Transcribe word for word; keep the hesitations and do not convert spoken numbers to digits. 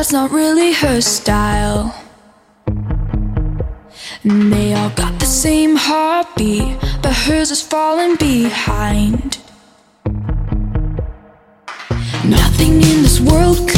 that's not really her style. And they all got the same heartbeat, but hers is falling behind. Nothing in this world could